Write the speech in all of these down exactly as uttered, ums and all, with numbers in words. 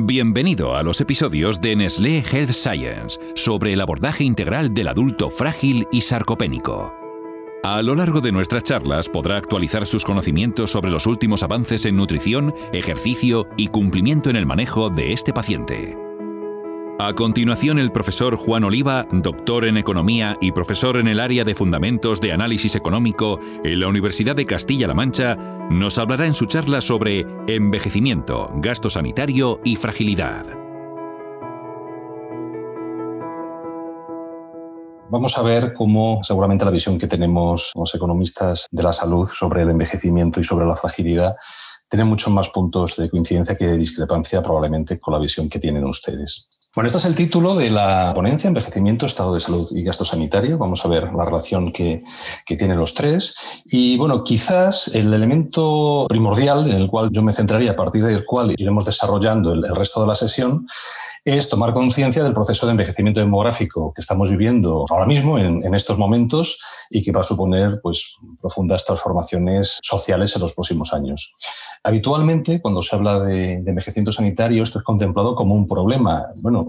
Bienvenido a los episodios de Nestlé Health Science sobre el abordaje integral del adulto frágil y sarcopénico. A lo largo de nuestras charlas podrá actualizar sus conocimientos sobre los últimos avances en nutrición, ejercicio y cumplimiento en el manejo de este paciente. A continuación, el profesor Juan Oliva, doctor en Economía y profesor en el área de Fundamentos de Análisis Económico en la Universidad de Castilla-La Mancha, nos hablará en su charla sobre envejecimiento, gasto sanitario y fragilidad. Vamos a ver cómo seguramente la visión que tenemos los economistas de la salud sobre el envejecimiento y sobre la fragilidad tiene muchos más puntos de coincidencia que de discrepancia probablemente con la visión que tienen ustedes. Bueno, este es el título de la ponencia, Envejecimiento, Estado de Salud y Gasto Sanitario. Vamos a ver la relación que, que tienen los tres. Y bueno, quizás el elemento primordial en el cual yo me centraría, a partir del cual iremos desarrollando el, el resto de la sesión, es tomar conciencia del proceso de envejecimiento demográfico que estamos viviendo ahora mismo, en, en estos momentos, y que va a suponer pues, profundas transformaciones sociales en los próximos años. Habitualmente, cuando se habla de, de envejecimiento sanitario, esto es contemplado como un problema. Bueno,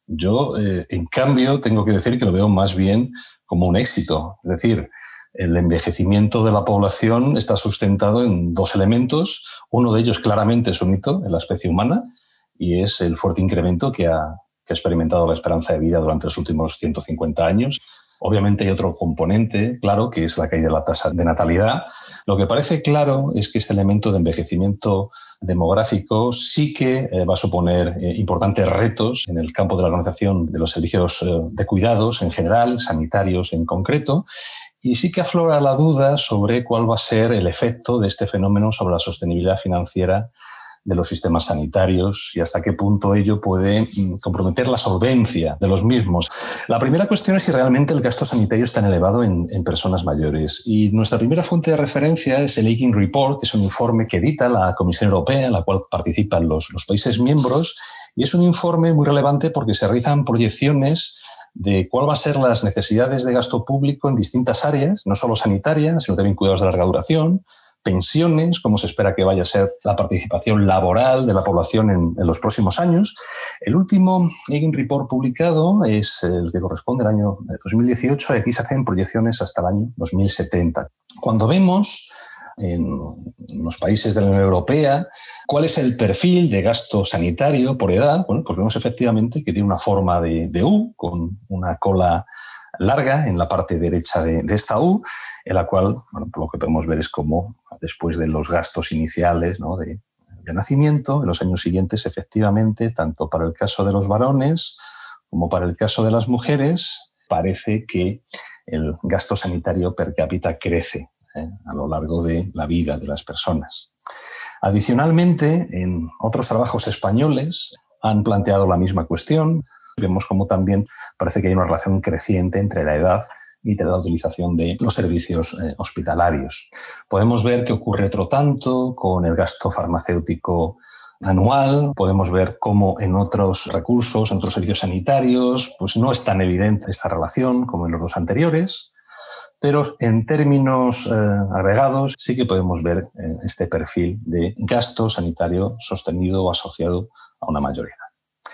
yo, eh, en cambio, tengo que decir que lo veo más bien como un éxito. Es decir, el envejecimiento de la población está sustentado en dos elementos. Uno de ellos claramente es un hito en la especie humana y es el fuerte incremento que ha, que ha experimentado la esperanza de vida durante los últimos ciento cincuenta años. Obviamente hay otro componente, claro, que es la caída de la tasa de natalidad. Lo que parece claro es que este elemento de envejecimiento demográfico sí que eh, va a suponer eh, importantes retos en el campo de la organización de los servicios eh, de cuidados en general, sanitarios en concreto, y sí que aflora la duda sobre cuál va a ser el efecto de este fenómeno sobre la sostenibilidad financiera de los sistemas sanitarios y hasta qué punto ello puede comprometer la solvencia de los mismos. La primera cuestión es si realmente el gasto sanitario es tan elevado en, en personas mayores. Y nuestra primera fuente de referencia es el Aging Report, que es un informe que edita la Comisión Europea, en la cual participan los, los países miembros, y es un informe muy relevante porque se realizan proyecciones de cuál va a ser las necesidades de gasto público en distintas áreas, no solo sanitarias, sino también cuidados de larga duración, pensiones, cómo se espera que vaya a ser la participación laboral de la población en, en los próximos años. El último Aging Report publicado es el que corresponde al año dos mil dieciocho y aquí se hacen proyecciones hasta el año dos mil setenta. Cuando vemos en los países de la Unión Europea cuál es el perfil de gasto sanitario por edad, bueno, pues vemos efectivamente que tiene una forma de, de U, con una cola larga en la parte derecha de, de esta U, en la cual, bueno, lo que podemos ver es cómo después de los gastos iniciales, ¿no?, de, de nacimiento, en los años siguientes, efectivamente, tanto para el caso de los varones como para el caso de las mujeres, parece que el gasto sanitario per cápita crece ¿eh? a lo largo de la vida de las personas. Adicionalmente, en otros trabajos españoles han planteado la misma cuestión. Vemos como también parece que hay una relación creciente entre la edad y la utilización de los servicios eh, hospitalarios. Podemos ver que ocurre otro tanto con el gasto farmacéutico anual. Podemos ver cómo en otros recursos, en otros servicios sanitarios, pues no es tan evidente esta relación como en los dos anteriores. Pero en términos eh, agregados sí que podemos ver eh, este perfil de gasto sanitario sostenido o asociado a una mayor edad.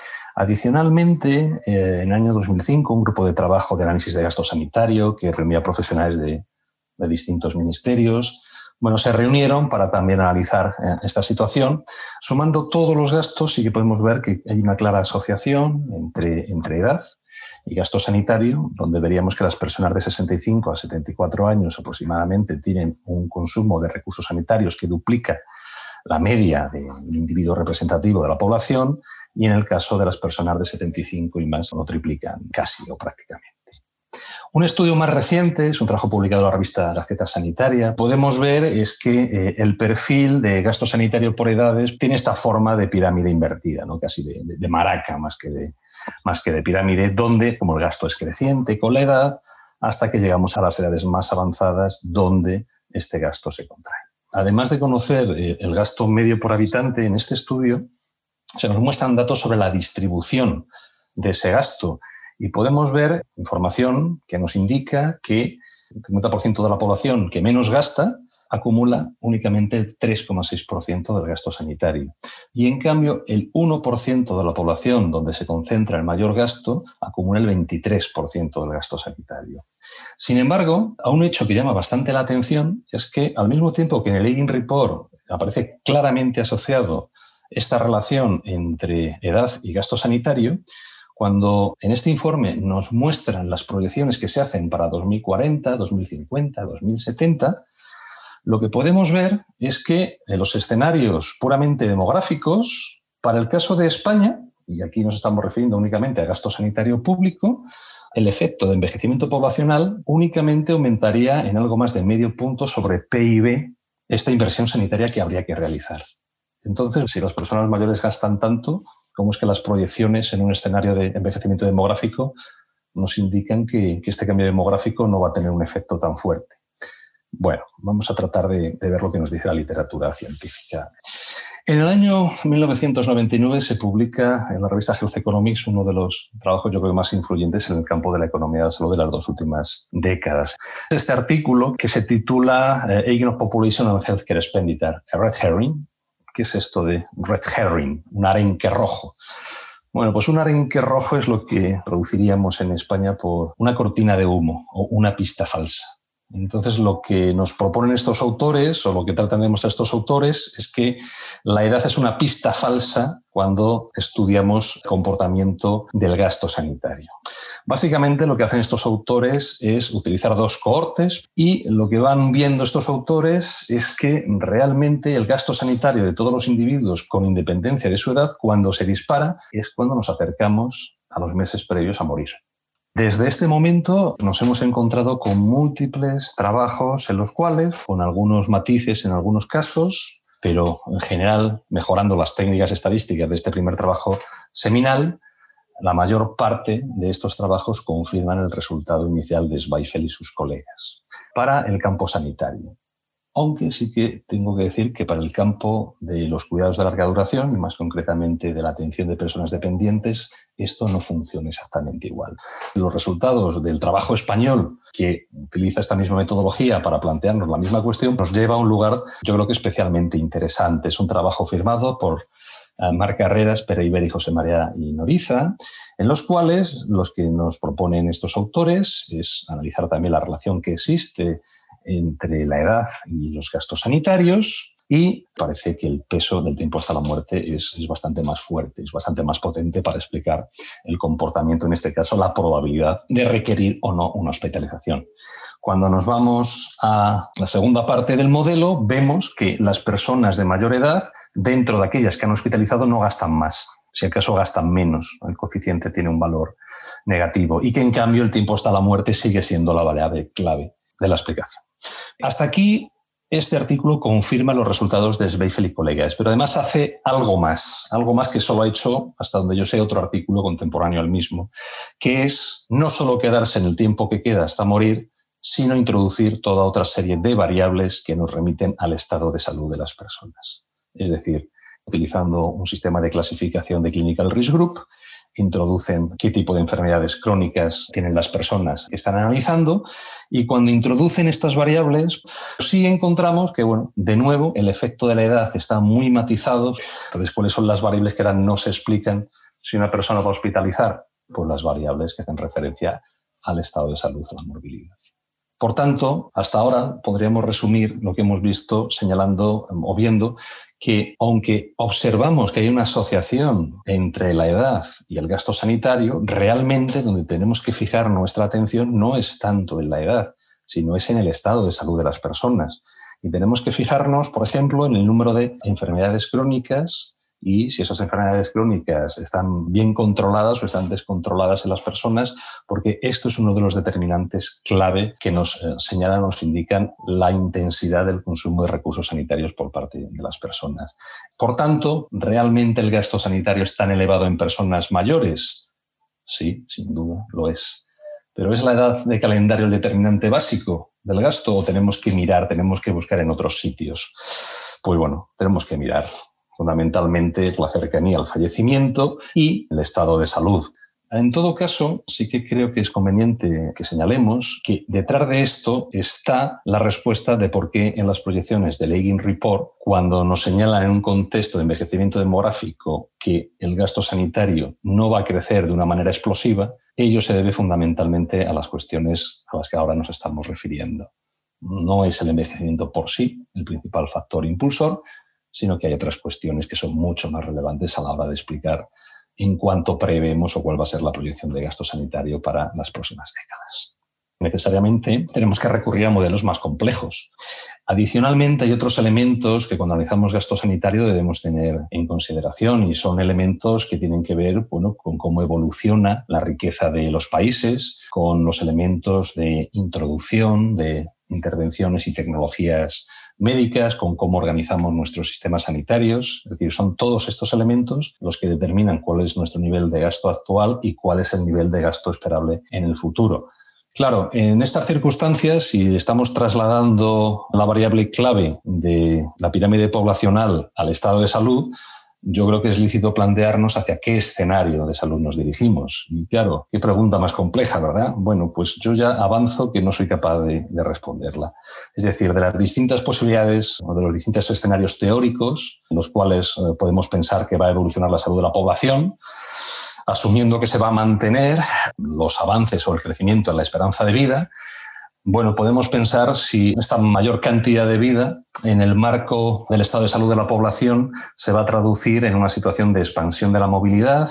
Adicionalmente, eh, en el año dos mil cinco, un grupo de trabajo de análisis de gasto sanitario que reunía profesionales de, de distintos ministerios, bueno, se reunieron para también analizar eh, esta situación. Sumando todos los gastos, sí que podemos ver que hay una clara asociación entre, entre edad y gasto sanitario, donde veríamos que las personas de sesenta y cinco a setenta y cuatro años aproximadamente tienen un consumo de recursos sanitarios que duplica la media del individuo representativo de la población, y en el caso de las personas de setenta y cinco y más lo triplican casi o prácticamente. Un estudio más reciente, es un trabajo publicado en la revista Gaceta Sanitaria, podemos ver es que eh, el perfil de gasto sanitario por edades tiene esta forma de pirámide invertida, ¿no? Casi de, de, de maraca más que de, más que de pirámide, donde como el gasto es creciente con la edad, hasta que llegamos a las edades más avanzadas donde este gasto se contrae. Además de conocer eh, el gasto medio por habitante en este estudio, se nos muestran datos sobre la distribución de ese gasto y podemos ver información que nos indica que el cincuenta por ciento de la población que menos gasta acumula únicamente el tres coma seis por ciento del gasto sanitario. Y en cambio, el uno por ciento de la población donde se concentra el mayor gasto acumula el veintitrés por ciento del gasto sanitario. Sin embargo, a un hecho que llama bastante la atención es que al mismo tiempo que en el Aging Report aparece claramente asociado esta relación entre edad y gasto sanitario, cuando en este informe nos muestran las proyecciones que se hacen para dos mil cuarenta, dos mil cincuenta, dos mil setenta, lo que podemos ver es que en los escenarios puramente demográficos, para el caso de España, y aquí nos estamos refiriendo únicamente a gasto sanitario público, el efecto de envejecimiento poblacional únicamente aumentaría en algo más de medio punto sobre P I B esta inversión sanitaria que habría que realizar. Entonces, si las personas mayores gastan tanto, ¿cómo es que las proyecciones en un escenario de envejecimiento demográfico nos indican que, que este cambio demográfico no va a tener un efecto tan fuerte? Bueno, vamos a tratar de, de ver lo que nos dice la literatura científica. En el año mil novecientos noventa y nueve se publica en la revista Health Economics uno de los trabajos, yo creo, más influyentes en el campo de la economía de la salud de las dos últimas décadas. Este artículo, que se titula eh, Aging of Population and Healthcare Expenditure, a Red Herring. ¿Qué es esto de Red Herring? Un arenque rojo. Bueno, pues un arenque rojo es lo que traduciríamos en España por una cortina de humo o una pista falsa. Entonces, lo que nos proponen estos autores, o lo que tratan de demostrar estos autores, es que la edad es una pista falsa cuando estudiamos el comportamiento del gasto sanitario. Básicamente, lo que hacen estos autores es utilizar dos cohortes y lo que van viendo estos autores es que realmente el gasto sanitario de todos los individuos, con independencia de su edad, cuando se dispara, es cuando nos acercamos a los meses previos a morir. Desde este momento nos hemos encontrado con múltiples trabajos en los cuales, con algunos matices en algunos casos, pero en general mejorando las técnicas estadísticas de este primer trabajo seminal, la mayor parte de estos trabajos confirman el resultado inicial de Zweifel y sus colegas para el campo sanitario. Aunque sí que tengo que decir que para el campo de los cuidados de larga duración, y más concretamente de la atención de personas dependientes, esto no funciona exactamente igual. Los resultados del trabajo español, que utiliza esta misma metodología para plantearnos la misma cuestión, nos lleva a un lugar, yo creo que especialmente interesante. Es un trabajo firmado por Marc Carreras, Pere Iber y José María y Noriza, en los cuales los que nos proponen estos autores es analizar también la relación que existe entre la edad y los gastos sanitarios, y parece que el peso del tiempo hasta la muerte es, es bastante más fuerte, es bastante más potente para explicar el comportamiento, en este caso la probabilidad de requerir o no una hospitalización. Cuando nos vamos a la segunda parte del modelo, vemos que las personas de mayor edad, dentro de aquellas que han hospitalizado, no gastan más. Si acaso gastan menos, el coeficiente tiene un valor negativo, y que en cambio el tiempo hasta la muerte sigue siendo la variable clave de la explicación. Hasta aquí, este artículo confirma los resultados de Zweifel y colegas, pero además hace algo más, algo más que solo ha hecho, hasta donde yo sé, otro artículo contemporáneo al mismo, que es no solo quedarse en el tiempo que queda hasta morir, sino introducir toda otra serie de variables que nos remiten al estado de salud de las personas. Es decir, utilizando un sistema de clasificación de Clinical Risk Group, introducen qué tipo de enfermedades crónicas tienen las personas que están analizando, y cuando introducen estas variables sí encontramos que, bueno, de nuevo el efecto de la edad está muy matizado. Entonces, ¿cuáles son las variables que ahora no se explican si una persona va a hospitalizar? Pues las variables que hacen referencia al estado de salud, a la morbilidad. Por tanto, hasta ahora podríamos resumir lo que hemos visto señalando o viendo que, aunque observamos que hay una asociación entre la edad y el gasto sanitario, realmente donde tenemos que fijar nuestra atención no es tanto en la edad, sino es en el estado de salud de las personas. Y tenemos que fijarnos, por ejemplo, en el número de enfermedades crónicas, y si esas enfermedades crónicas están bien controladas o están descontroladas en las personas, porque esto es uno de los determinantes clave que nos eh, señalan, nos indican la intensidad del consumo de recursos sanitarios por parte de las personas. Por tanto, ¿realmente el gasto sanitario es tan elevado en personas mayores? Sí, sin duda lo es. ¿Pero es la edad de calendario el determinante básico del gasto o tenemos que mirar, tenemos que buscar en otros sitios? Pues bueno, tenemos que mirar fundamentalmente la cercanía al fallecimiento y el estado de salud. En todo caso, sí que creo que es conveniente que señalemos que detrás de esto está la respuesta de por qué en las proyecciones del Aging Report, cuando nos señalan en un contexto de envejecimiento demográfico que el gasto sanitario no va a crecer de una manera explosiva, ello se debe fundamentalmente a las cuestiones a las que ahora nos estamos refiriendo. No es el envejecimiento por sí el principal factor impulsor, sino que hay otras cuestiones que son mucho más relevantes a la hora de explicar en cuánto prevemos o cuál va a ser la proyección de gasto sanitario para las próximas décadas. Necesariamente tenemos que recurrir a modelos más complejos. Adicionalmente, hay otros elementos que cuando analizamos gasto sanitario debemos tener en consideración y son elementos que tienen que ver, bueno, con cómo evoluciona la riqueza de los países, con los elementos de introducción de intervenciones y tecnologías médicas, con cómo organizamos nuestros sistemas sanitarios. Es decir, son todos estos elementos los que determinan cuál es nuestro nivel de gasto actual y cuál es el nivel de gasto esperable en el futuro. Claro, en estas circunstancias, si estamos trasladando la variable clave de la pirámide poblacional al estado de salud, yo creo que es lícito plantearnos hacia qué escenario de salud nos dirigimos. Y claro, qué pregunta más compleja, ¿verdad? Bueno, pues yo ya avanzo que no soy capaz de, de responderla. Es decir, de las distintas posibilidades o de los distintos escenarios teóricos en los cuales eh, podemos pensar que va a evolucionar la salud de la población, asumiendo que se va a mantener los avances o el crecimiento en la esperanza de vida, bueno, podemos pensar si esta mayor cantidad de vida en el marco del estado de salud de la población se va a traducir en una situación de expansión de la movilidad,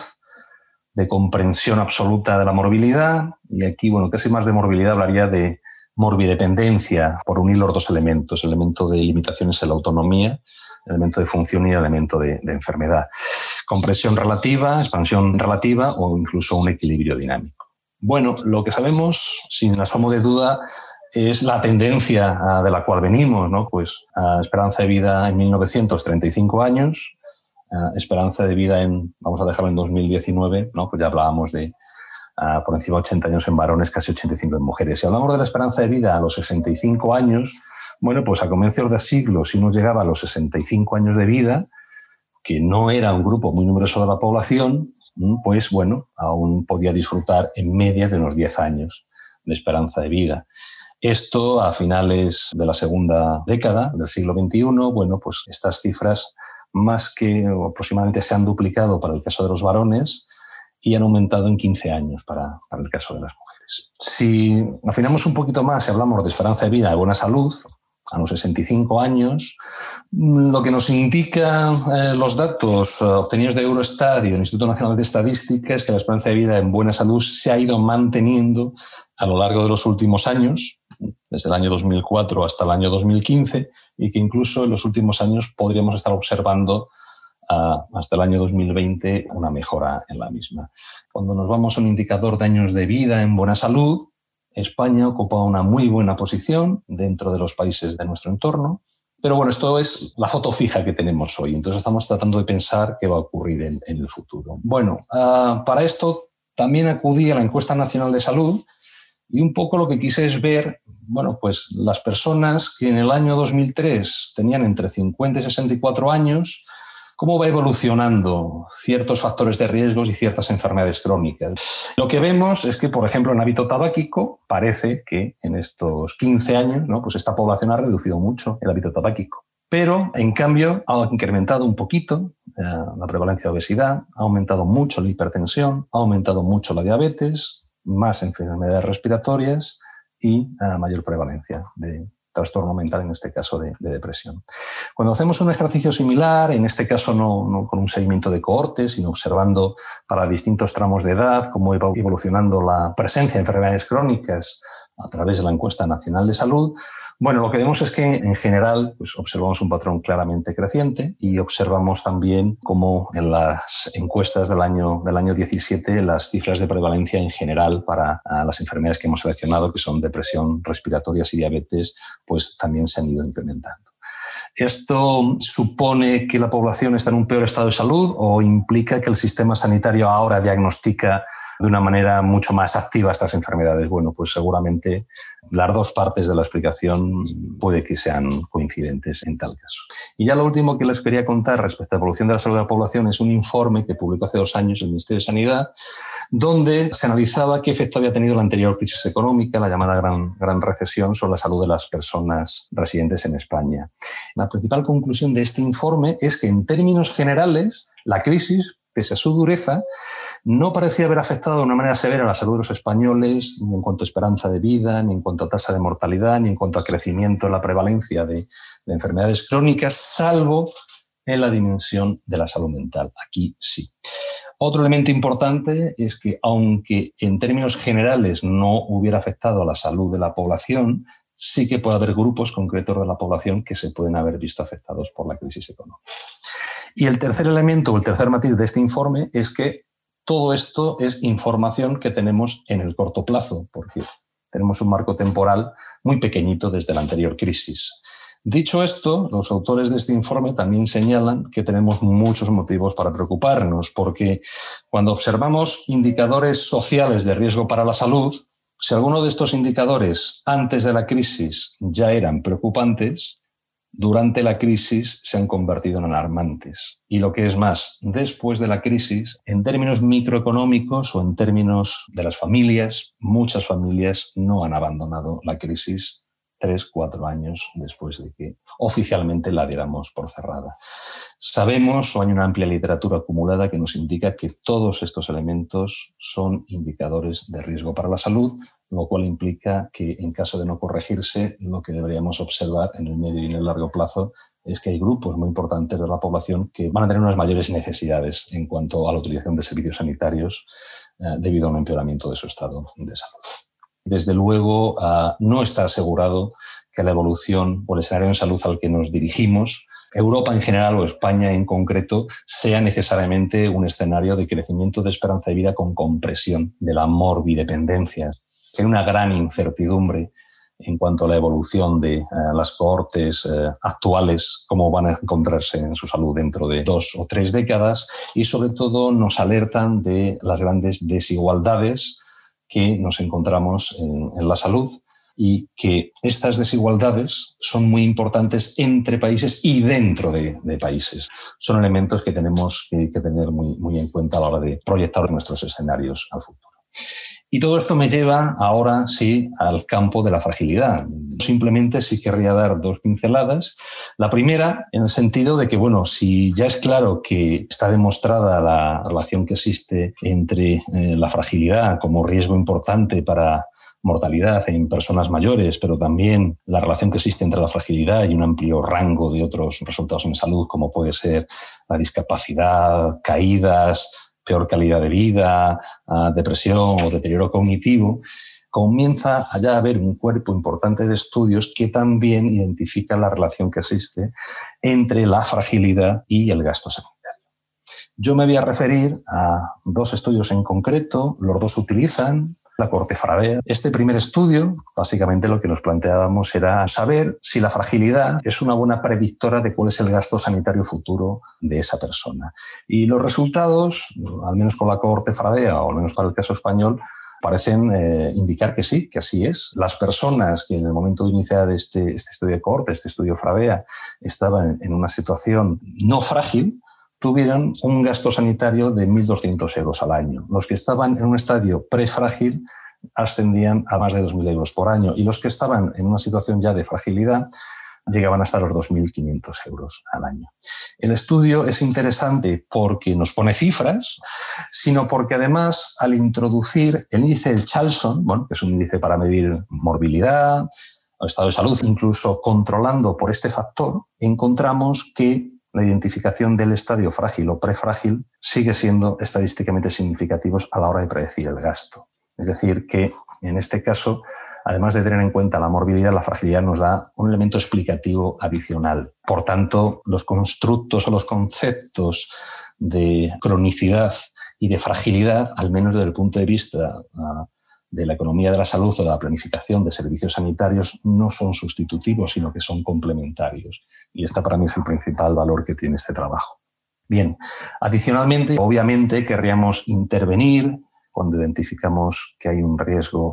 de comprensión absoluta de la morbilidad, y aquí, bueno, casi más de morbilidad hablaría de morbidependencia, por unir los dos elementos, el elemento de limitaciones en la autonomía, el elemento de función y el elemento de, de enfermedad. Compresión relativa, expansión relativa o incluso un equilibrio dinámico. Bueno, lo que sabemos, sin asomo de duda, es la tendencia de la cual venimos, ¿no? Pues a esperanza de vida en mil novecientos treinta y cinco años, esperanza de vida en, vamos a dejarlo en dos mil diecinueve, ¿no? Pues ya hablábamos de uh, por encima de ochenta años en varones, casi ochenta y cinco en mujeres. Si hablamos de la esperanza de vida a los sesenta y cinco años, bueno, pues a comienzos de siglo, si uno llegaba a los sesenta y cinco años de vida, que no era un grupo muy numeroso de la población, pues bueno, aún podía disfrutar en media de unos diez años de esperanza de vida. Esto a finales de la segunda década del siglo veintiuno, bueno, pues estas cifras más que aproximadamente se han duplicado para el caso de los varones y han aumentado en quince años para, para el caso de las mujeres. Si afinamos un poquito más y hablamos de esperanza de vida de buena salud, a los sesenta y cinco años, lo que nos indican eh, los datos eh, obtenidos de Eurostat y del Instituto Nacional de Estadística es que la esperanza de vida en buena salud se ha ido manteniendo a lo largo de los últimos años, desde el año dos mil cuatro hasta el año dos mil quince, y que incluso en los últimos años podríamos estar observando uh, hasta el año dos mil veinte una mejora en la misma. Cuando nos vamos a un indicador de años de vida en buena salud, España ocupa una muy buena posición dentro de los países de nuestro entorno, pero bueno, esto es la foto fija que tenemos hoy, entonces estamos tratando de pensar qué va a ocurrir en, en el futuro. Bueno, uh, para esto también acudí a la Encuesta Nacional de Salud y un poco lo que quise es ver, bueno, pues las personas que en el año dos mil tres tenían entre cincuenta y sesenta y cuatro años, cómo va evolucionando ciertos factores de riesgos y ciertas enfermedades crónicas. Lo que vemos es que, por ejemplo, en hábito tabáquico, parece que en estos quince años, ¿no? Pues esta población ha reducido mucho el hábito tabáquico. Pero, en cambio, ha incrementado un poquito eh, la prevalencia de obesidad, ha aumentado mucho la hipertensión, ha aumentado mucho la diabetes, más enfermedades respiratorias y eh, mayor prevalencia de trastorno mental, en este caso de, de depresión. Cuando hacemos un ejercicio similar, en este caso no, no con un seguimiento de cohortes, sino observando para distintos tramos de edad cómo va evolucionando la presencia de enfermedades crónicas a través de la Encuesta Nacional de Salud, bueno, lo que vemos es que en general pues, observamos un patrón claramente creciente y observamos también cómo en las encuestas del año, del año diecisiete las cifras de prevalencia en general para uh, las enfermedades que hemos seleccionado, que son depresión, respiratorias y diabetes, pues también se han ido incrementando. ¿Esto supone que la población está en un peor estado de salud o implica que el sistema sanitario ahora diagnostica de una manera mucho más activa estas enfermedades? Bueno, pues seguramente las dos partes de la explicación puede que sean coincidentes en tal caso. Y ya lo último que les quería contar respecto a la evolución de la salud de la población es un informe que publicó hace dos años el Ministerio de Sanidad, donde se analizaba qué efecto había tenido la anterior crisis económica, la llamada gran, gran recesión, sobre la salud de las personas residentes en España. La principal conclusión de este informe es que, en términos generales, la crisis, pese a su dureza, no parecía haber afectado de una manera severa a la salud de los españoles, ni en cuanto a esperanza de vida, ni en cuanto a tasa de mortalidad, ni en cuanto a crecimiento en la prevalencia de, de enfermedades crónicas, salvo en la dimensión de la salud mental. Aquí sí. Otro elemento importante es que, aunque en términos generales no hubiera afectado a la salud de la población, sí que puede haber grupos concretos de la población que se pueden haber visto afectados por la crisis económica. Y el tercer elemento o el tercer matiz de este informe es que todo esto es información que tenemos en el corto plazo, porque tenemos un marco temporal muy pequeñito desde la anterior crisis. Dicho esto, los autores de este informe también señalan que tenemos muchos motivos para preocuparnos, porque cuando observamos indicadores sociales de riesgo para la salud, si alguno de estos indicadores antes de la crisis ya eran preocupantes, durante la crisis se han convertido en alarmantes. Y lo que es más, después de la crisis, en términos microeconómicos o en términos de las familias, muchas familias no han abandonado la crisis tres, cuatro años después de que oficialmente la diéramos por cerrada. Sabemos, o hay una amplia literatura acumulada que nos indica que todos estos elementos son indicadores de riesgo para la salud, lo cual implica que, en caso de no corregirse, lo que deberíamos observar en el medio y en el largo plazo es que hay grupos muy importantes de la población que van a tener unas mayores necesidades en cuanto a la utilización de servicios sanitarios eh, debido a un empeoramiento de su estado de salud. Desde luego, uh, no está asegurado que la evolución o el escenario en salud al que nos dirigimos, Europa en general o España en concreto, sea necesariamente un escenario de crecimiento de esperanza de vida con compresión de la morbidependencia. Hay una gran incertidumbre en cuanto a la evolución de eh, las cohortes eh, actuales, cómo van a encontrarse en su salud dentro de dos o tres décadas, y sobre todo nos alertan de las grandes desigualdades que nos encontramos en, en la salud, y que estas desigualdades son muy importantes entre países y dentro de, de países. Son elementos que tenemos que, que tener muy, muy en cuenta a la hora de proyectar nuestros escenarios al futuro. Y todo esto me lleva ahora sí al campo de la fragilidad. Simplemente sí querría dar dos pinceladas. La primera, en el sentido de que, bueno, si ya es claro que está demostrada la relación que existe entre eh, la fragilidad como riesgo importante para mortalidad en personas mayores, pero también la relación que existe entre la fragilidad y un amplio rango de otros resultados en salud, como puede ser la discapacidad, caídas, peor calidad de vida, uh, depresión o deterioro cognitivo, comienza allá a haber un cuerpo importante de estudios que también identifica la relación que existe entre la fragilidad y el gasto sanitario. Yo me voy a referir a dos estudios en concreto, los dos utilizan la cohorte Fravea. Este primer estudio, básicamente lo que nos planteábamos era saber si la fragilidad es una buena predictora de cuál es el gasto sanitario futuro de esa persona. Y los resultados, al menos con la cohorte Fravea, o al menos para el caso español, parecen eh, indicar que sí, que así es. Las personas que en el momento de iniciar este, este estudio de cohorte, este estudio Fravea, estaban en una situación no frágil, tuvieron un gasto sanitario de mil doscientos euros al año. Los que estaban en un estadio prefrágil ascendían a más de dos mil euros por año, y los que estaban en una situación ya de fragilidad llegaban hasta los dos mil quinientos euros al año. El estudio es interesante porque nos pone cifras, sino porque además, al introducir el índice del Charlson, bueno, que es un índice para medir morbilidad, estado de salud, incluso controlando por este factor, encontramos que la identificación del estadio frágil o prefrágil sigue siendo estadísticamente significativos a la hora de predecir el gasto. Es decir, que en este caso, además de tener en cuenta la morbilidad, la fragilidad nos da un elemento explicativo adicional. Por tanto, los constructos o los conceptos de cronicidad y de fragilidad, al menos desde el punto de vista uh, de la economía de la salud o de la planificación de servicios sanitarios, no son sustitutivos, sino que son complementarios. Y este para mí es el principal valor que tiene este trabajo. Bien, adicionalmente, obviamente querríamos intervenir cuando identificamos que hay un riesgo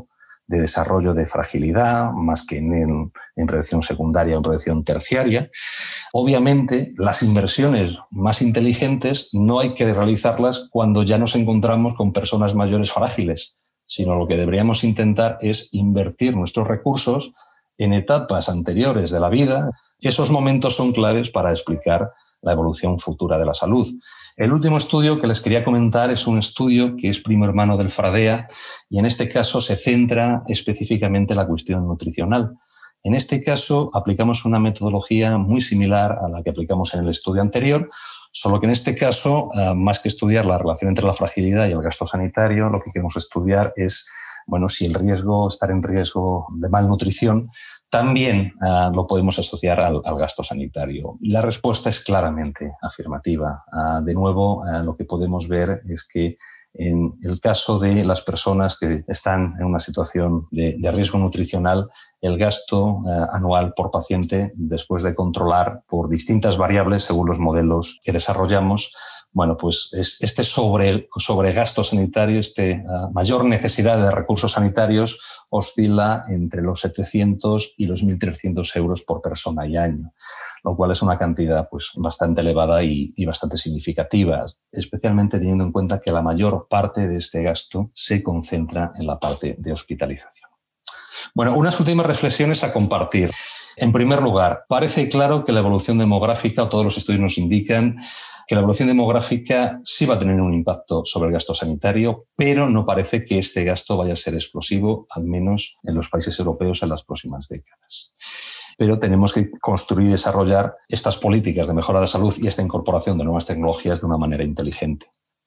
de desarrollo de fragilidad, más que en, en prevención secundaria o en prevención terciaria. Obviamente, las inversiones más inteligentes no hay que realizarlas cuando ya nos encontramos con personas mayores frágiles, sino lo que deberíamos intentar es invertir nuestros recursos en etapas anteriores de la vida. Esos momentos son claves para explicar la evolución futura de la salud. El último estudio que les quería comentar es un estudio que es primo hermano del FRADEA y en este caso se centra específicamente en la cuestión nutricional. En este caso aplicamos una metodología muy similar a la que aplicamos en el estudio anterior, solo que en este caso, más que estudiar la relación entre la fragilidad y el gasto sanitario, lo que queremos estudiar es, bueno, si el riesgo, estar en riesgo de malnutrición, también uh, lo podemos asociar al, al gasto sanitario. Y la respuesta es claramente afirmativa. Uh, de nuevo, uh, lo que podemos ver es que en el caso de las personas que están en una situación de, de riesgo nutricional, el gasto uh, anual por paciente, después de controlar por distintas variables según los modelos que desarrollamos, bueno, pues es, este sobre, sobre gasto sanitario, este uh, mayor necesidad de recursos sanitarios oscila entre los setecientos y los mil trescientos euros por persona y año, lo cual es una cantidad pues, bastante elevada y, y bastante significativa, especialmente teniendo en cuenta que la mayor parte de este gasto se concentra en la parte de hospitalización. Bueno, unas últimas reflexiones a compartir. En primer lugar, parece claro que la evolución demográfica, o todos los estudios nos indican que la evolución demográfica sí va a tener un impacto sobre el gasto sanitario, pero no parece que este gasto vaya a ser explosivo, al menos en los países europeos en las próximas décadas. Pero tenemos que construir y desarrollar estas políticas de mejora de salud y esta incorporación de nuevas tecnologías de una manera inteligente.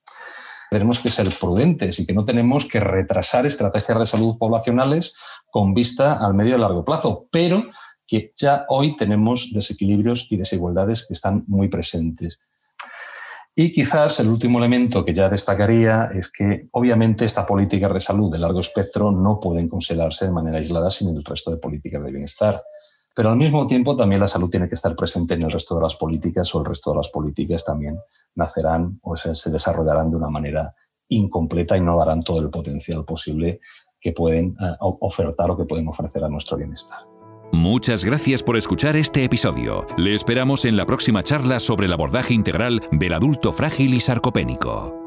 Tenemos que ser prudentes y que no tenemos que retrasar estrategias de salud poblacionales con vista al medio y largo plazo, pero que ya hoy tenemos desequilibrios y desigualdades que están muy presentes. Y quizás el último elemento que ya destacaría es que obviamente esta política de salud de largo espectro no pueden considerarse de manera aislada sin el resto de políticas de bienestar. Pero al mismo tiempo también la salud tiene que estar presente en el resto de las políticas, o el resto de las políticas también nacerán o se, se desarrollarán de una manera incompleta y no darán todo el potencial posible que pueden uh, ofertar o que pueden ofrecer a nuestro bienestar. Muchas gracias por escuchar este episodio. Le esperamos en la próxima charla sobre el abordaje integral del adulto frágil y sarcopénico.